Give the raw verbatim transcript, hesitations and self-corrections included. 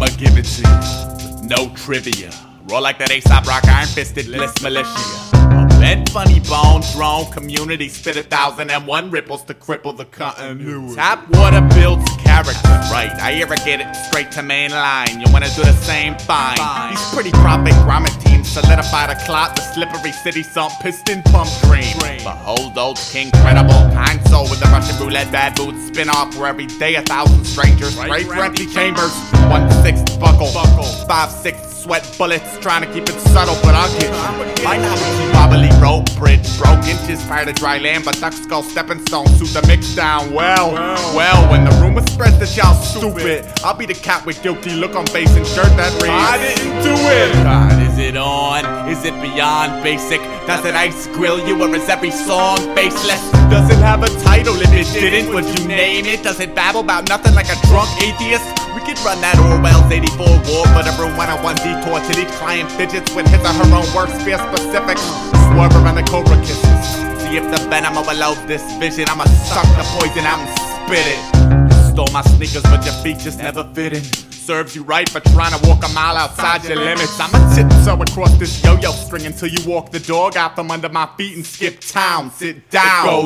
I'ma give it to you. No trivia. Roll like that A$AP Rock, iron-fisted list militia. A bent funny bone drone community spit a thousand and one ripples to cripple the continuity. Tap water builds character, right? I irrigate it straight to main line. You wanna do the same? Fine. These pretty profit grommet teams solidify the clot, the slippery city sump piston pump dream. Behold old king credible, kind soul with the Russian roulette bad boots spin off where every day a thousand strangers pray for empty chambers. One sixth buckle, five sixths sweat bullets, trying to keep it subtle, but I'll get you. Might not be wobbly rope bridge, broke inches prior to dry land, but duck skull stepping stone suit the mix down well. Well, when the rumor spreads that y'all stupid, I'll be the cat with guilty look on face and shirt that reads, I didn't do it. God, is it on? Is it beyond basic? Does it ice grill you, or is every song faceless? Does it have a title? If it didn't, would you name it? Does it babble about nothing like a drunk atheist? We could run that Orwell's eighty-four war, but everyone on one detour till each client fidgets with his or her own work sphere specific. Swerve around the cobra kisses. See if the venom overloads this vision. I'ma suck the poison out and spit it. You stole my sneakers, but your feet just never fit in. Serves you right for trying to walk a mile outside your limits. I'ma tiptoe across this yo-yo string until you walk the dog out from under my feet and skip town. Sit down.